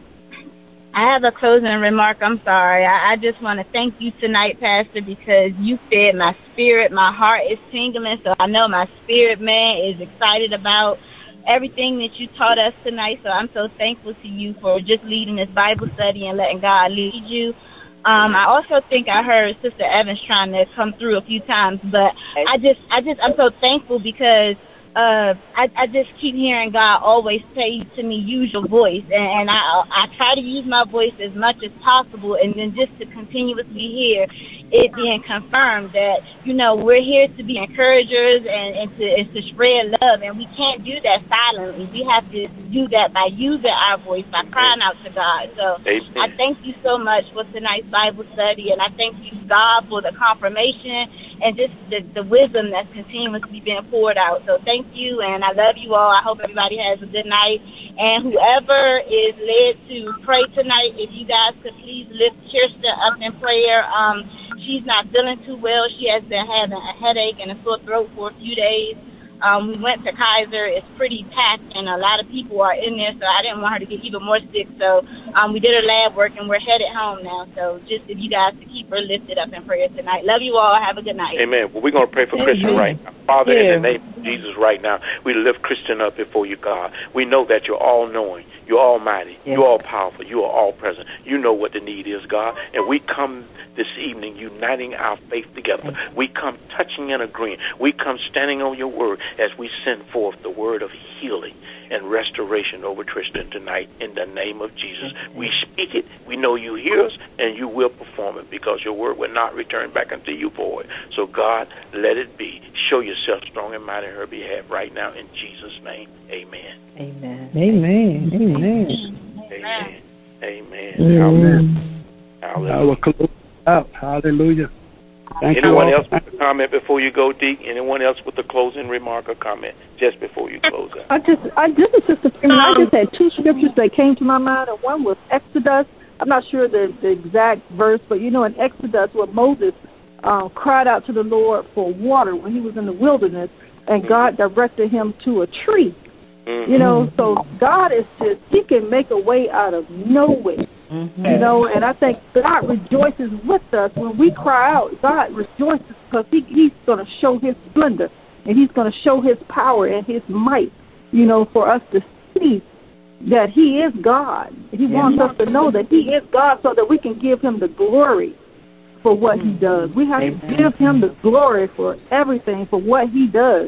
I have a closing remark. I'm sorry. I, I just want to thank you tonight, Pastor, because you fed my spirit. My heart is tingling, so I know my spirit man is excited about everything that you taught us tonight. So I'm so thankful to you for just leading this Bible study and letting God lead you. Um, I also think I heard Sister Evans trying to come through a few times, but I just, I just, I'm so thankful because uh, I, I just keep hearing God always say to me, use your voice, and, and I, I try to use my voice as much as possible, and then just to continuously hear it being confirmed that, you know, we're here to be encouragers and, and to and to spread love, and we can't do that silently. We have to do that by using our voice, by crying out to God. So Amen. I thank you so much for tonight's Bible study, and I thank you, God, for the confirmation and just the, the wisdom that's continuously being poured out. So thank you, and I love you all. I hope everybody has a good night. And whoever is led to pray tonight, if you guys could please lift Kirsten up in prayer. Um, she's not feeling too well. She has been having a headache and a sore throat for a few days. Um, we went to Kaiser. It's pretty packed, and a lot of people are in there, so I didn't want her to get even more sick. So um, we did her lab work, and we're headed home now. So just if you guys could keep her lifted up in prayer tonight. Love you all. Have a good night. Amen. Well, we're going to pray for Christian right now. Father, in the name of Jesus right now, we lift Christian up before you, God. We know that you're all-knowing, you're almighty, Yes. you're all-powerful, you are all-present. You know what the need is, God. And we come this evening uniting our faith together. We come touching and agreeing. We come standing on your word as we send forth the word of healing and restoration over Tristan tonight in the name of Jesus. We speak it. We know you hear us, and you will perform it because your word will not return back unto you void. So, God, let it be. Show yourself strong and mighty in her behalf right now in Jesus' name. Amen. Amen. Amen. Amen. Amen. Amen. Amen. Hallelujah. I will close out. Hallelujah. Thank Anyone you all. else with a comment before you go, Deke? Anyone else with a closing remark or comment just before you close out? I just, I this is Sister Freeman. I just had two scriptures that came to my mind, and one was Exodus. I'm not sure the, the exact verse, but you know, in Exodus, where Moses um, cried out to the Lord for water when he was in the wilderness, and mm-hmm. God directed him to a tree. Mm-hmm. You know, so God is just, he can make a way out of no way. Mm-hmm. You know, and I think God rejoices with us when we cry out. God rejoices because he, he's going to show his splendor, and he's going to show his power and his might, you know, for us to see that he is God. He yeah. wants us to know that he is God so that we can give him the glory for what he does. We have Amen. to give him the glory for everything, for what he does.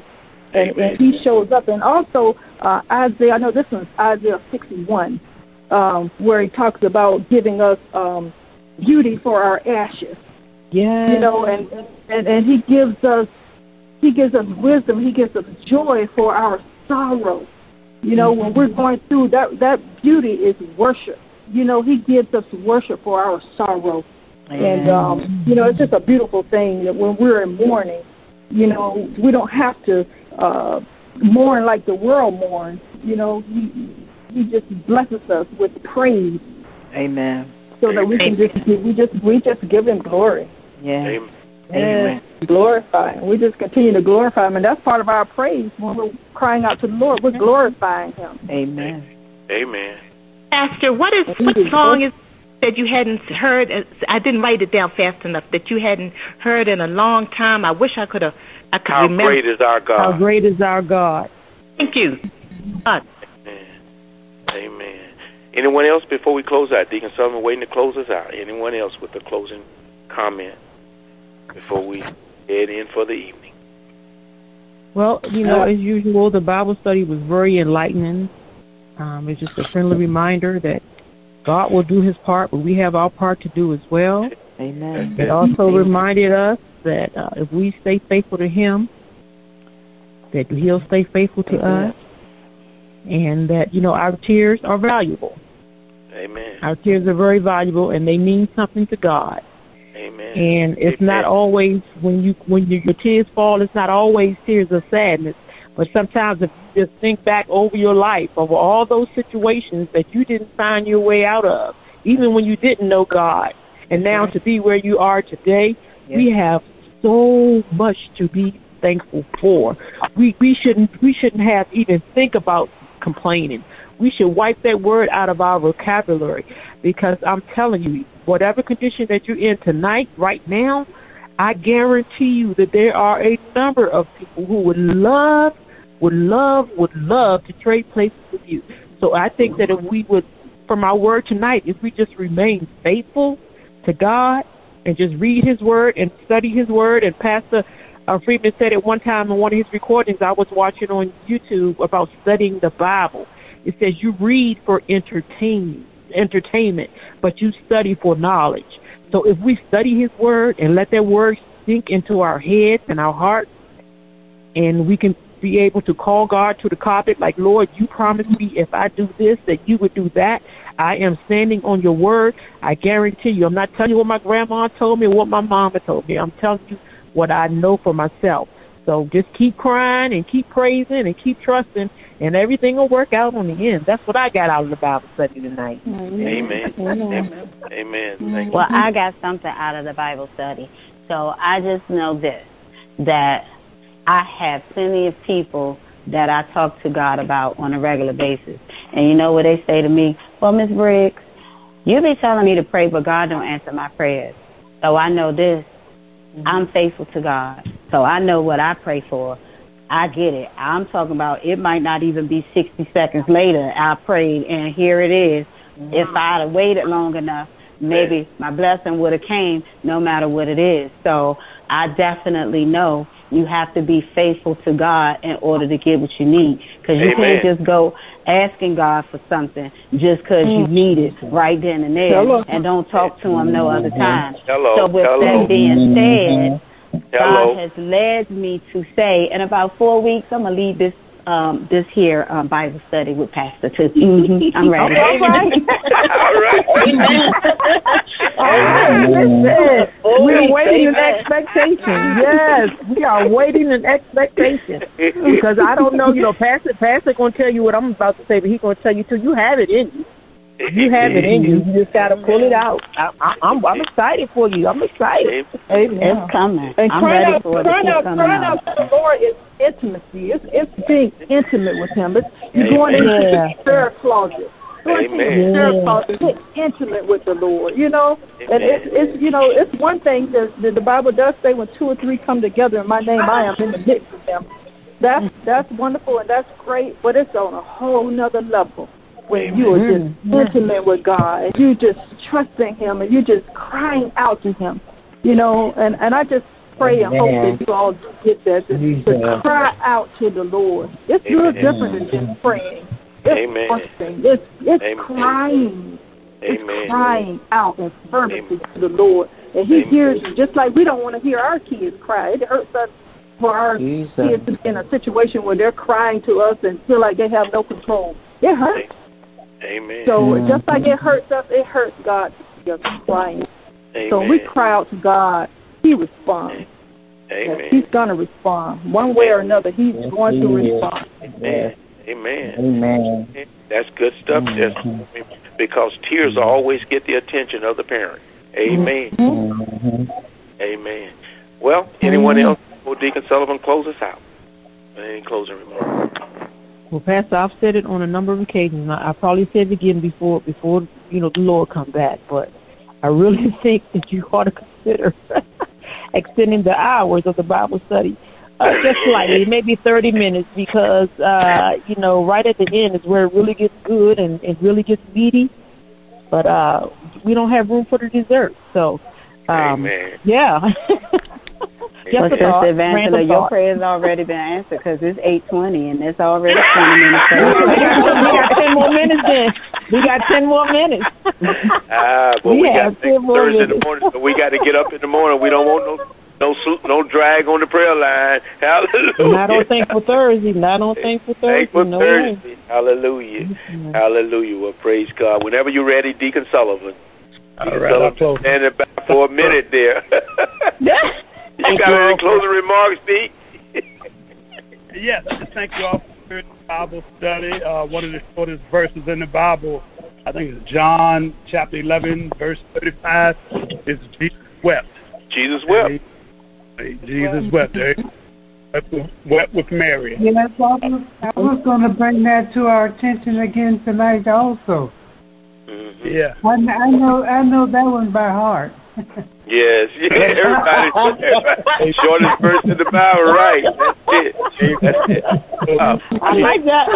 and, and He shows up. And also uh, Isaiah, I know this one's Isaiah sixty-one, um, where He talks about giving us um, beauty for our ashes. Yeah. You know, and, and and He gives us He gives us wisdom. He gives us joy for our sorrow. You know, mm-hmm. when we're going through that, that beauty is worship. You know, He gives us worship for our sorrow. Amen. And, um, you know, it's just a beautiful thing that when we're in mourning, you know, we don't have to uh, mourn like the world mourns. You know, He, he just blesses us with praise. Amen. So that we can just, we just, we just give Him glory. Yeah. Amen. And glorify Him. We just continue to glorify Him, and that's part of our praise when we're crying out to the Lord. We're glorifying Him. Amen. Amen. Pastor, what is what song is that you hadn't heard? I didn't write it down fast enough. That you hadn't heard in a long time. I wish I could have. I could How remember. great is our God? How great is our God? Thank you. God. Amen. Amen. Anyone else before we close out? Deacon Sullivan waiting to close us out. Anyone else with a closing comment before we head in for the evening? Well, you know, as usual, the Bible study was very enlightening. Um, it's just a friendly reminder that God will do His part, but we have our part to do as well. Amen. It also reminded us that uh, if we stay faithful to Him, that He'll stay faithful to Amen. Us, and that, you know, our tears are valuable. Amen. Our tears are very valuable, and they mean something to God. Amen. And it's Amen. Not always, when you when you, your tears fall, it's not always tears of sadness. But sometimes if you just think back over your life, over all those situations that you didn't find your way out of, even when you didn't know God, and now to be where you are today, yes. we have so much to be thankful for. We we shouldn't we shouldn't have even think about complaining. We should wipe that word out of our vocabulary, because I'm telling you, whatever condition that you're in tonight, right now, I guarantee you that there are a number of people who would love, would love, would love to trade places with you. So I think that if we would, from our word tonight, if we just remain faithful to God and just read His word and study His word, and Pastor uh, Friedman said at one time in one of his recordings I was watching on YouTube about studying the Bible. It says you read for entertainment, entertainment, but you study for knowledge. So if we study His word and let that word sink into our heads and our hearts, and we can be able to call God to the carpet like, Lord, you promised me if I do this, that you would do that. I am standing on your word. I guarantee you, I'm not telling you what my grandma told me or what my mama told me. I'm telling you what I know for myself. So just keep crying and keep praising and keep trusting, and everything will work out on the end. That's what I got out of the Bible study tonight. Amen. Amen. Amen. Amen. Thank well, you. I got something out of the Bible study. So I just know this, that I have plenty of people that I talk to God about on a regular basis. And you know what they say to me? Well, Miss Briggs, you be telling me to pray, but God don't answer my prayers. So I know this. I'm faithful to God. So I know what I pray for. I get it. I'm talking about it might not even be sixty seconds later I prayed, and here it is. Mm-hmm. If I'd have waited long enough, maybe my blessing would have came no matter what it is. So I definitely know you have to be faithful to God in order to get what you need, because you Amen. Can't just go asking God for something just because mm. you need it right then and there. Hello. And don't talk to Him no other time. Hello. So with Hello. that being said, Hello. God has led me to say, in about four weeks, I'm going to lead this um, this here um, Bible study with Pastor too. Mm-hmm. I'm ready. All right. All right. Amen. All right. Listen, we're waiting in expectation. Yes, we are waiting in expectation. Because I don't know, you know, Pastor, Pastor going to tell you what I'm about to say, but he's going to tell you too. You have it in you. You have it in you. You just got to pull it out. I, I, I'm, I'm excited for you. I'm excited. Amen. It's coming. And I'm crying ready out, for it. Crying out, coming crying out to the Lord is intimacy. It's, it's being intimate with Him. It's you're going into the prayer closet. Going to the prayer closet. Get intimate with the Lord. You know, Amen. And it's, it's you know it's one thing that, that the Bible does say, when two or three come together in my name, I am in the midst of them. That's that's wonderful and that's great, but it's on a whole nother level. When Amen. You are just intimate with God, and you just trusting Him, and you just crying out to Him, you know. And, and I just pray and hope Amen. that you all get that, to, to cry out to the Lord. It's a little different than just praying. It's Amen. trusting. It's, it's Amen. crying. It's Amen. crying out in fervency Amen. to the Lord. And He Amen. hears you, just like we don't want to hear our kids cry. It hurts us for our Jesus. kids to be in a situation where they're crying to us and feel like they have no control. It hurts. Amen. So Mm-hmm. just like it hurts us, it hurts God to see us crying. Amen. So when we cry out to God, He responds. Amen. He's going to respond. One way or another, He's Yes, going to he is. respond. Amen. Amen. Amen. That's good stuff. That's, because tears always get the attention of the parent. Amen. Mm-hmm. Amen. Well, anyone else? Will Deacon Sullivan close us out? Any closing remarks? Well, Pastor, I've said it on a number of occasions. And I, I probably said it again before, before you know the Lord come back. But I really think that you ought to consider extending the hours of the Bible study uh, just slightly, maybe thirty minutes, because uh, you know right at the end is where it really gets good and it really gets meaty. But uh, we don't have room for the dessert, so um, Amen. yeah. Just Well, a thought, Sister Evangela, random your thought. prayer's already been answered because it's eight twenty and it's already twenty minutes. we, got, we got ten more minutes then. We got ten more minutes. Ah, but we, We got have ten more Thursday in the minutes. morning, so we got to get up in the morning. We don't want no no suit, no drag on the prayer line. Hallelujah. Not on Thankful Thursday. Not on Thankful Thursday. Thankful No Thursday. way. Hallelujah. Mhm. Hallelujah. Well, praise God. Whenever you're ready, Deacon Sullivan. All Deacon right, I'll Sullivan, close. standing back for a minute there. You got any closing remarks, D? Yes, thank you all for the Bible study. Uh, one of the shortest verses in the Bible, I think it's John chapter eleven, verse thirty-five, is Jesus wept. Jesus wept. And he- Jesus wept. eh? Wept with, wept with Mary. Yes, I was, I was going to bring that to our attention again tonight also. Mm-hmm. Yeah. I, I know I know that one by heart. Yes, yeah, everybody, everybody. Shortest verse in the Bible, right? That's it. That's it. Uh, I like that.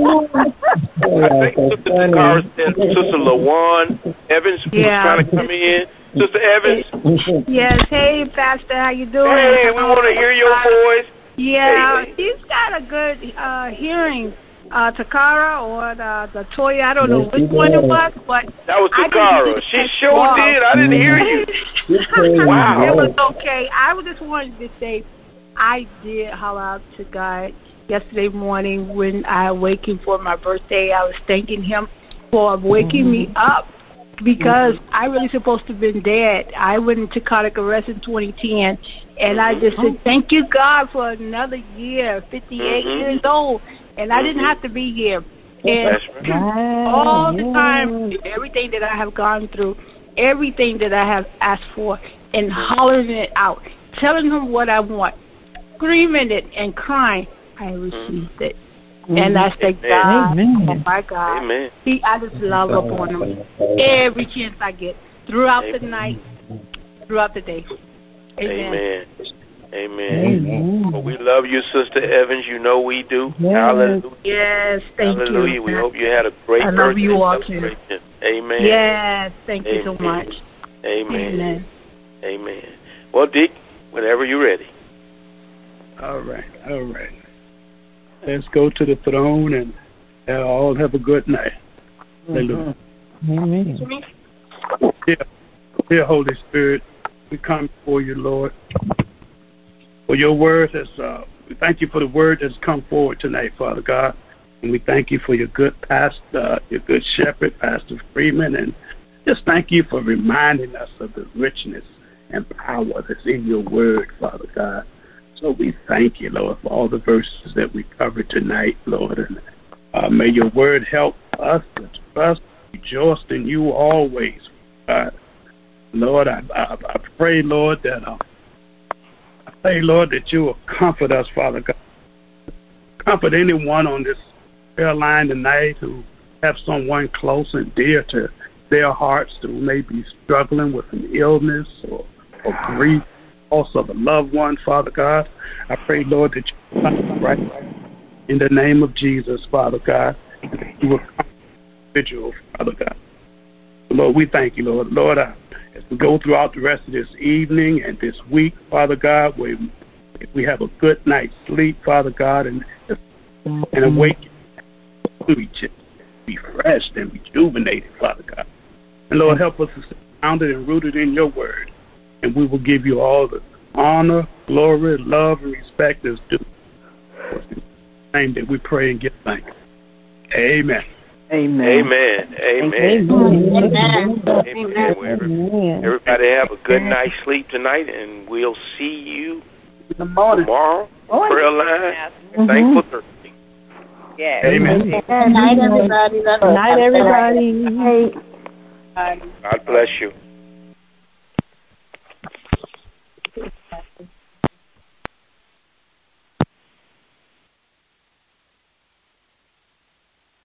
I think Sister Takara said Sister LaJuan Evans was Yeah. trying to come in. Sister Evans. Yes, hey, Pastor, how you doing? Hey, we want to hear your voice. Yeah, Hey. she's got a good uh, hearing, uh, Takara or the, the Toya. I don't know Yes, she which one it does. was, but That was I Takara. didn't- She sure did. I didn't hear you. Wow. It was okay. I was just wanted to say I did holler out to God yesterday morning when I awakened for my birthday. I was thanking Him for waking me up because I really supposed to have been dead. I went into cardiac arrest in twenty ten, and I just said, thank you, God, for another year, fifty-eight Mhm. years old, and I didn't have to be here. And That's right. all the time, everything that I have gone through, everything that I have asked for, and hollering it out, telling Him what I want, screaming it and crying, I received it. And I say, God, oh my God, Amen. He, I just love upon Him every chance I get, throughout the night, throughout the day. Amen. Amen. Amen. Well, we love you, Sister Evans. You know we do. Yes. Hallelujah. Yes, thank Hallelujah. you. We hope you had a great I love birthday you all, too. celebration. Amen. Yes, thank you so Amen. much. Amen. Amen. Amen. Well, Dick, whenever you're ready. All right. All right. Let's go to the throne and uh, all have a good night. Hallelujah. Amen. Dear, dear Holy Spirit, we come before you, Lord. For your word has, uh, we thank you for the word that's come forward tonight, Father God. And we thank you for your good pastor, uh, your good shepherd, Pastor Freeman. And just thank you for reminding us of the richness and power that's in your word, Father God. So we thank you, Lord, for all the verses that we covered tonight, Lord. And uh, may your word help us to trust, rejoice in you always, God. Lord, I, I, I pray, Lord, that uh, I pray, Lord, that you will comfort us, Father God. Comfort anyone on this prayer line tonight who have someone close and dear to their hearts who may be struggling with an illness or, or grief, also of a loved one, Father God. I pray, Lord, that you will right in the name of Jesus, Father God, and that you will comfort the individual, Father God. Lord, we thank you, Lord. Lord, I as we go throughout the rest of this evening and this week, Father God, we we have a good night's sleep, Father God, and and awake to each other, be refreshed and rejuvenated, Father God. And Lord, help us to stay grounded and rooted in your word, and we will give you all the honor, glory, love, and respect as due. In the name that we pray and give thanks. Amen. Amen. Amen. Amen. Amen. Amen. Amen. Everybody have a good night's sleep tonight, and we'll see you tomorrow. Prayer line. Mm-hmm. Thankful Thursday. Yeah. Amen. Good night, everybody. Good night, everybody. God bless you.